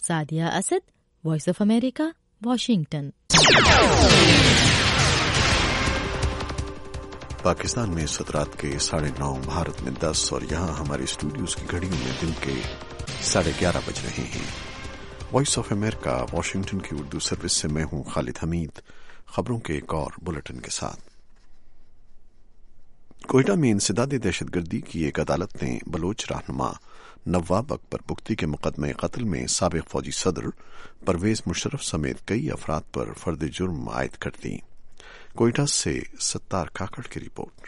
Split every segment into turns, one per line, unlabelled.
Sadia Asad, voice of America, Washington.
Pakistan में इस वक्त रात के 9:30, भारत में 10 और यहाँ हमारे स्टूडियोज की घड़ियों में दिन के 11:30 बज रहे हैं। वॉइस ऑफ अमेरिका वॉशिंगटन की उर्दू सर्विस से मैं हूं खालिद हमीद। खबरों के एक और बुलेटिन के साथ। कोयटा में इंसदाद दहशतगर्दी की एक अदालत ने बलोच रहनुमा नवाब अकबर बुख्ती के मुकदमे कत्ल में साबिक फौजी सदर परवेज मुशर्रफ समेत कई अफराद पर फर्द जुर्म आयद कर दी। कोयटा से सत्तार काकड़ की रिपोर्ट।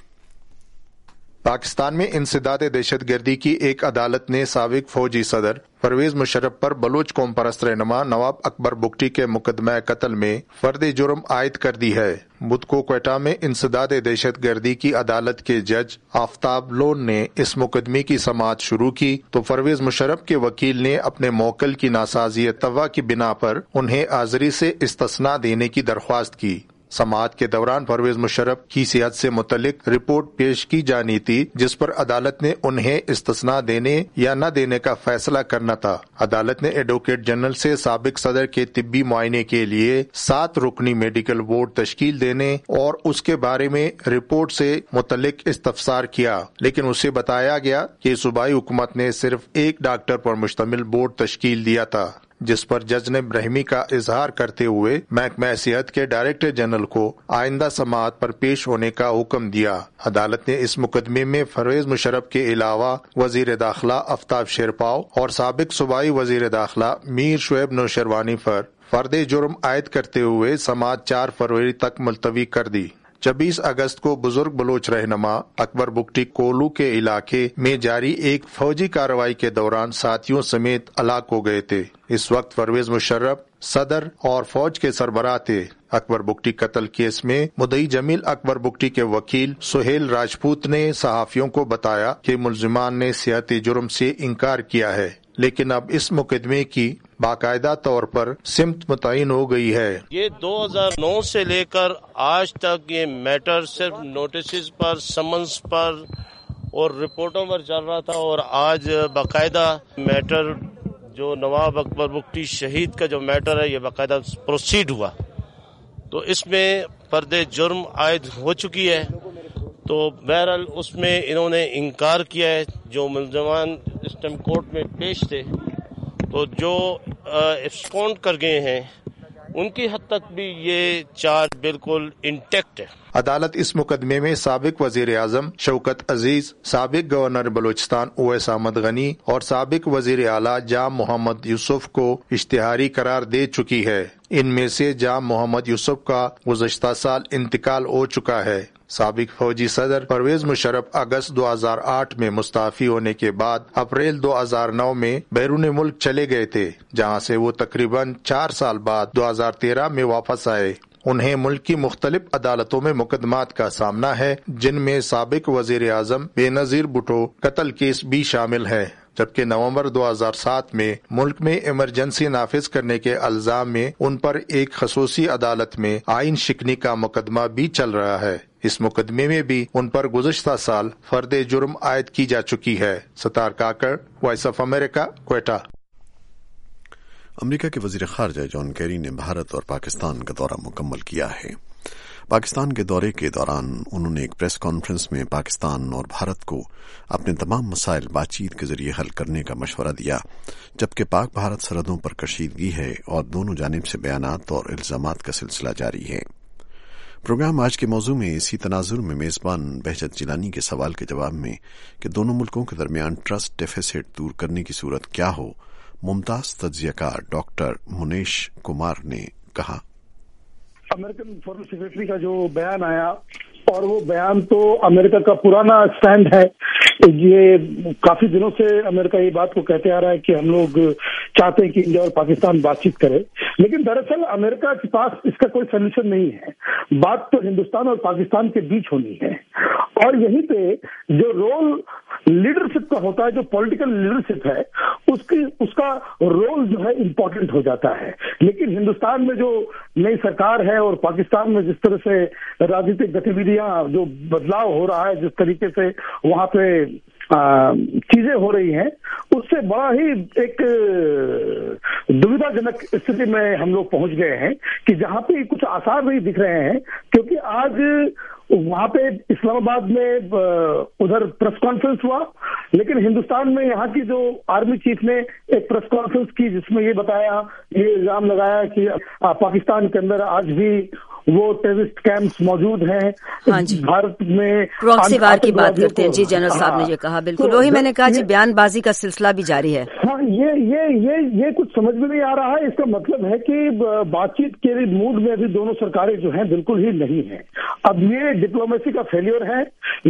पाकिस्तान में इंसदाद दहशतगर्दी की एक अदालत ने साबिक फौजी सदर परवेज मुशर्रफ पर बलोच कौम परस्त रहनुमा नवाब अकबर बुख्ती के मुकदमा कत्ल में फर्द जुर्म आयद कर दी है। बुध को क्वेटा में इंसदाद दहशतगर्दी की अदालत के जज आफ्ताब लोन ने इस मुकदमे की समाअत शुरू की तो परवेज मुशर्रफ के वकील ने अपने मौकल की नासाजी तवा की बिना पर उन्हें हाजिरी से इस्तिस्ना देने की दरख्वास्त की। समाअत के दौरान परवेज मुशर्रफ की सेहत से मुतल्लिक रिपोर्ट पेश की जानी थी, जिस पर अदालत ने उन्हें इस्तिस्ना देने या न देने का फैसला करना था। अदालत ने एडवोकेट जनरल से साबिक सदर के तिब्बी मुआयने के लिए 7 रुकनी मेडिकल बोर्ड तश्कील देने और उसके बारे में रिपोर्ट से मुतल्लिक इस्तफसार किया, लेकिन उसे बताया गया कि सूबाई हुकूमत ने सिर्फ एक डॉक्टर पर मुश्तमिल बोर्ड तश्कील दिया था, जिस पर जज ने रहमी का इजहार करते हुए महकमा सेहत के डायरेक्टर जनरल को आइंदा समाअत पर पेश होने का हुक्म दिया। अदालत ने इस मुकदमे में परवेज मुशर्रफ के अलावा वजीर दाखिला आफ्ताब शेरपाव और साबिक सूबाई वजीर दाखिला मीर शुएब नौशरवानी पर फर्द जुर्म आयद करते हुए समाअत 4 फरवरी तक मुलतवी कर दी। 26 अगस्त को बुजुर्ग बलोच रहनुमा अकबर बुख्ती कोलू के इलाके में जारी एक फौजी कार्रवाई के दौरान साथियों समेत हलाक हो गए थे। इस वक्त परवेज मुशर्रफ सदर और फौज के सरबराह थे। अकबर बुख्ती कत्ल केस में मुद्दई जमील अकबर बुख्ती के वकील सुहेल राजपूत ने सहाफियों को बताया कि मुल्जिमान ने सियाती जुर्म से इनकार किया है, लेकिन अब इस मुकदमे की बाकायदा तौर पर सिमत मुतय्यन हो गई है।
ये 2009 से लेकर आज तक ये मैटर सिर्फ नोटिस पर, समन्स पर और रिपोर्टों पर चल रहा था और आज बाकायदा मैटर जो नवाब अकबर बुख्ती शहीद का जो मैटर है ये बाकायदा प्रोसीड हुआ, तो इसमें पर्दे जुर्म आयद हो चुकी है। तो बहरहाल उसमें इन्होंने इनकार किया है। जो मुल्ज़िमान इस टाइम कोर्ट में पेश थे तो जो एब्सकॉन्ड कर गए हैं उनकी हद तक भी ये चार्ज बिल्कुल इंटैक्ट है।
अदालत इस मुकदमे में साबिक वजीर आजम शौकत अजीज, साबिक गवर्नर बलूचिस्तान उवैस अहमद गनी और साबिक वजीर आला जाम मोहम्मद यूसुफ को इश्तिहारी करार दे चुकी है। इनमें से जाम मोहम्मद यूसुफ का गुज़श्ता साल इंतकाल हो चुका है। साबिक फौजी सदर परवेज मुशर्रफ अगस्त 2008 में मुस्ताफी होने के बाद अप्रैल 2009 में बैरून मुल्क चले गए थे, जहां से वो तकरीबन 4 साल बाद 2013 में वापस आए। उन्हें मुल्क की मुख्तलिफ अदालतों में मुकदमात का सामना है, जिनमें साबिक वजीर आजम बेनजीर भुट्टो कत्ल केस भी शामिल है, जबकि नवंबर 2007 में मुल्क में इमरजेंसी नाफिज करने के अल्जाम में उन पर एक खसूसी अदालत में आइन शिकनी का मुकदमा भी चल रहा है। इस मुकदमे में भी उन पर गुज़श्ता साल फर्द जुर्म आयद की जा चुकी है। Sattar Kakar, voice of America, Quetta.
America के वजीर खारजा जॉन कैरी ने भारत और पाकिस्तान का दौरा मुकम्मल किया है। पाकिस्तान के दौरे के दौरान उन्होंने एक प्रेस कॉन्फ्रेंस में पाकिस्तान और भारत को अपने तमाम मसाइल बातचीत के जरिए हल करने का मशवरा दिया, जबकि पाक भारत सरहदों पर कशीदगी है और दोनों जानिब से बयानात और इल्जामात का सिलसिला जारी है। प्रोग्राम आज के मौजू में इसी तनाजुर में मेजबान बहजत जिलानी के सवाल के जवाब में कि दोनों मुल्कों के दरमियान ट्रस्ट डेफिसिट दूर करने की सूरत क्या हो, मुमताज तज्जियाकार डॉक्टर मुनेश कुमार ने कहा।
अमेरिकन फॉरेन सेक्रेटरी का जो बयान आया, और वो बयान तो अमेरिका का पुराना स्टैंड है। ये काफी दिनों से अमेरिका ये बात को कहते आ रहा है कि हम लोग चाहते हैं कि इंडिया और पाकिस्तान बातचीत करे, लेकिन दरअसल अमेरिका के पास इसका कोई सोल्यूशन नहीं है। बात तो हिंदुस्तान और पाकिस्तान के बीच होनी है, और यहीं पे जो रोल लीडरशिप का होता है, जो पॉलिटिकल लीडरशिप है, उसका रोल जो है इम्पोर्टेंट हो जाता है। लेकिन हिंदुस्तान में जो नई सरकार है और पाकिस्तान में जिस तरह से राजनीतिक गतिविधियां, जो बदलाव हो रहा है, जिस तरीके से वहां पे चीजें हो रही हैं, उससे बड़ा ही एक चिंताजनक स्थिति में हम लोग पहुंच गए हैं कि जहां पे कुछ आसार नहीं दिख रहे हैं, क्योंकि आज वहां पे इस्लामाबाद में उधर प्रेस कॉन्फ्रेंस हुआ, लेकिन हिंदुस्तान में यहाँ की जो आर्मी चीफ ने एक प्रेस कॉन्फ्रेंस की जिसमें ये बताया, ये इल्जाम लगाया कि पाकिस्तान के अंदर आज भी वो टेररिस्ट कैंप्स मौजूद हैं।
हाँ जी,
भारत में
प्रॉक्सी वार की बात करते हैं जी, जनरल साहब ने ये कहा। बिल्कुल वही मैंने कहा जी, बयानबाजी का सिलसिला भी जारी है।
हाँ, ये कुछ समझ में नहीं आ रहा है। इसका मतलब है कि बातचीत के मूड में अभी दोनों सरकारें जो हैं बिल्कुल ही नहीं है। अब ये डिप्लोमेसी का फेलियर है,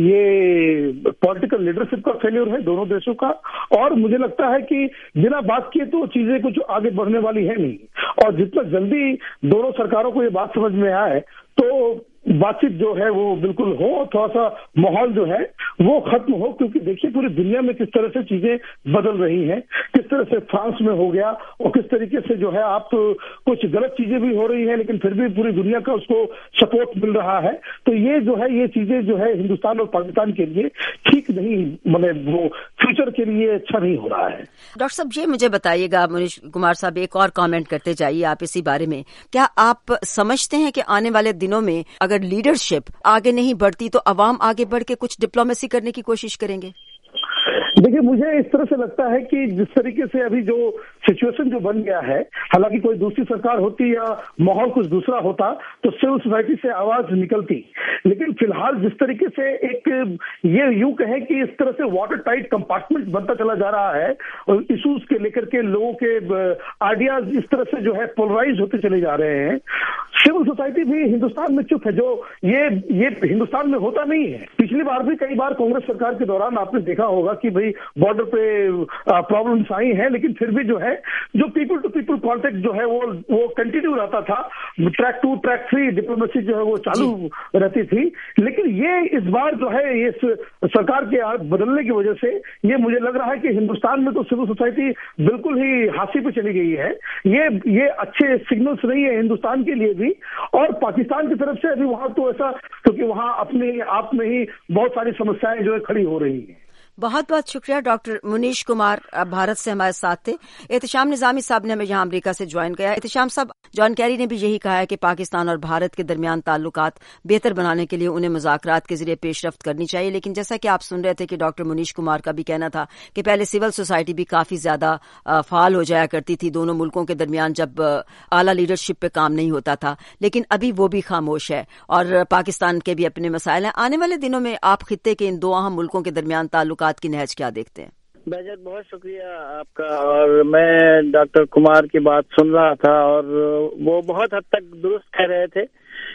ये पॉलिटिकल लीडरशिप का फेलियर है दोनों देशों का, और मुझे लगता है कि बिना बात किए तो चीजें कुछ आगे बढ़ने वाली है नहीं। और जितना जल्दी दोनों सरकारों को ये बात समझ में आए तो बातचीत जो है वो बिल्कुल हो, थोड़ा सा माहौल जो है वो खत्म हो, क्योंकि देखिए पूरी दुनिया में किस तरह से चीजें बदल रही हैं, किस तरह से फ्रांस में हो गया और किस तरीके से जो है आप कुछ गलत चीजें भी हो रही हैं लेकिन फिर भी पूरी दुनिया का उसको सपोर्ट मिल रहा है। तो ये जो है ये चीजें जो है हिंदुस्तान और पाकिस्तान के लिए ठीक नहीं, मतलब वो फ्यूचर के लिए अच्छा नहीं हो रहा है।
डॉक्टर साहब ये मुझे बताइएगा, मुनीश कुमार साहब एक और कमेंट करते जाइए आप इसी बारे में, क्या आप समझते हैं कि आने वाले दिनों में अगर लीडरशिप आगे नहीं बढ़ती तो अवाम आगे बढ़ के कुछ डिप्लोमेसी करने की कोशिश करेंगे?
देखिए, मुझे इस तरह से लगता है कि जिस तरीके से अभी जो सिचुएशन जो बन गया है, हालांकि कोई दूसरी सरकार होती या माहौल कुछ दूसरा होता तो सिविल सोसाइटी से आवाज निकलती, लेकिन फिलहाल जिस तरीके से एक ये यूं कहें कि इस तरह से वाटर टाइट कंपार्टमेंट बनता चला जा रहा है और इश्यूज के लेकर के लोगों के आइडियाज इस तरह से जो है पोलराइज होते चले जा रहे हैं। सिविल सोसाइटी भी हिंदुस्तान में चुप है, जो ये हिंदुस्तान में होता नहीं है। पिछली बार भी कई बार कांग्रेस सरकार के दौरान आपने देखा होगा कि भाई बॉर्डर पे प्रॉब्लम्स आई हैं, लेकिन फिर भी जो है जो पीपल टू पीपल कांटेक्ट जो है वो कंटिन्यू रहता था। ट्रैक 2 ट्रैक 3 डिप्लोमेसी जो है वो चालू रहती थी। लेकिन ये इस बार जो है ये सरकार के बदलने की वजह से ये मुझे लग रहा है कि हिंदुस्तान में तो सिविल सोसाइटी बिल्कुल ही हांसी पे चली गई है। ये अच्छे सिग्नल्स नहीं है हिंदुस्तान के लिए भी और पाकिस्तान की तरफ से अभी वहां तो ऐसा, क्योंकि वहां अपने आप में ही बहुत सारी समस्याएं जो है खड़ी हो रही हैं।
बहुत बहुत शुक्रिया डॉक्टर मुनीश कुमार, भारत से हमारे साथ थे। एहतशाम निजामी साहब ने हमें यहाँ अमेरिका से ज्वाइन किया। एहतशाम साहब, जॉन कैरी ने भी यही कहा है कि पाकिस्तान और भारत के दरमियान ताल्लुकात बेहतर बनाने के लिए उन्हें मुज़ाकरात के जरिए पेशरफ्त करनी चाहिए। लेकिन जैसा कि आप सुन रहे थे कि डॉक्टर मुनीश कुमार का भी कहना था कि पहले सिविल सोसाइटी भी काफी ज्यादा फाल हो जाया करती थी दोनों मुल्कों के दरमियान जब आला लीडरशिप पे काम नहीं होता था, लेकिन अभी वो भी खामोश है और पाकिस्तान के भी अपने मसाइल हैं। आने वाले दिनों में आप खित्ते के इन दो अहम मुल्कों के दरमियान ताल्लुकात की नहज क्या देखते हैं?
बेहद बहुत शुक्रिया आपका। और मैं डॉक्टर कुमार की बात सुन रहा था और वो बहुत हद तक दुरुस्त कह रहे थे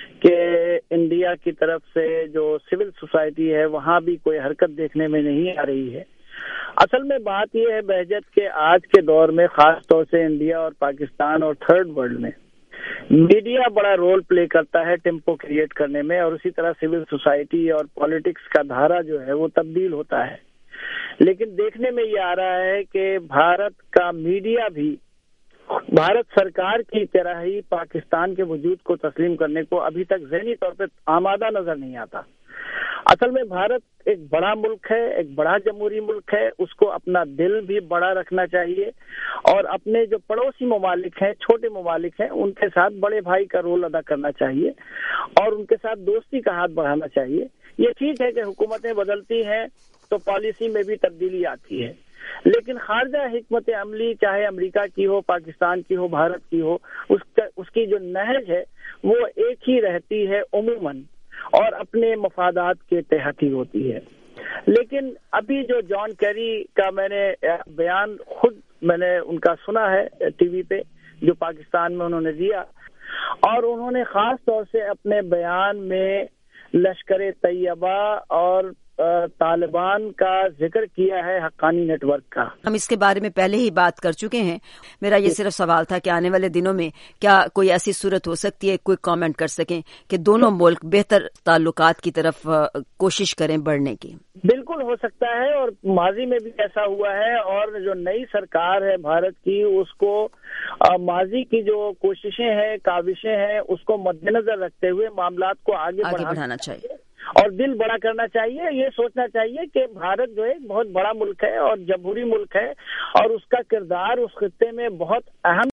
कि इंडिया की तरफ से जो सिविल सोसाइटी है वहाँ भी कोई हरकत देखने में नहीं आ रही है। असल में बात यह है बहजत के आज के दौर में खास तौर से इंडिया और पाकिस्तान और थर्ड वर्ल्ड में मीडिया बड़ा रोल प्ले करता है टेम्पो क्रिएट करने में, और उसी तरह सिविल सोसाइटी और पॉलिटिक्स का धारा जो है वो तब्दील होता है। लेकिन देखने में ये आ रहा है कि भारत का मीडिया भी भारत सरकार की तरह ही पाकिस्तान के वजूद को तस्लीम करने को अभी तक ज़हनी तौर पे आमादा नजर नहीं आता। असल में भारत एक बड़ा मुल्क है, एक बड़ा जमहूरी मुल्क है, उसको अपना दिल भी बड़ा रखना चाहिए और अपने जो पड़ोसी ममालिक हैं, छोटे ममालिक हैं, उनके साथ बड़े भाई का रोल अदा करना चाहिए और उनके साथ दोस्ती का हाथ बढ़ाना चाहिए। ये ठीक है कि हुकूमतें बदलती हैं तो पॉलिसी में भी तब्दीली आती है, लेकिन खारजा हिकमत अमली चाहे अमेरिका की हो, पाकिस्तान की हो, भारत की हो, उसकी जो नहज है वो एक ही रहती है उमूमन और अपने मफादात के तहत ही होती है। लेकिन अभी जो जॉन कैरी का मैंने बयान खुद मैंने उनका सुना है टीवी पे, जो पाकिस्तान में उन्होंने दिया, और उन्होंने खास तौर से अपने बयान में लश्कर तैयबा और तालिबान का जिक्र किया है, हक्कानी नेटवर्क का।
हम इसके बारे में पहले ही बात कर चुके हैं। मेरा ये सिर्फ सवाल था कि आने वाले दिनों में क्या कोई ऐसी सूरत हो सकती है, कोई कमेंट कर सकें कि दोनों मुल्क बेहतर ताल्लुकात की तरफ कोशिश करें बढ़ने की?
बिल्कुल हो सकता है और माजी में भी ऐसा हुआ है, और जो नई सरकार है भारत की उसको माजी की जो कोशिशें हैं, काविशें हैं, उसको मद्देनजर रखते हुए मामलात को आगे बढ़ाना चाहिए और दिल बड़ा करना चाहिए। ये सोचना चाहिए कि भारत जो है बहुत बड़ा मुल्क है और जमहूरी मुल्क है और उसका किरदार उस खित्ते में बहुत अहम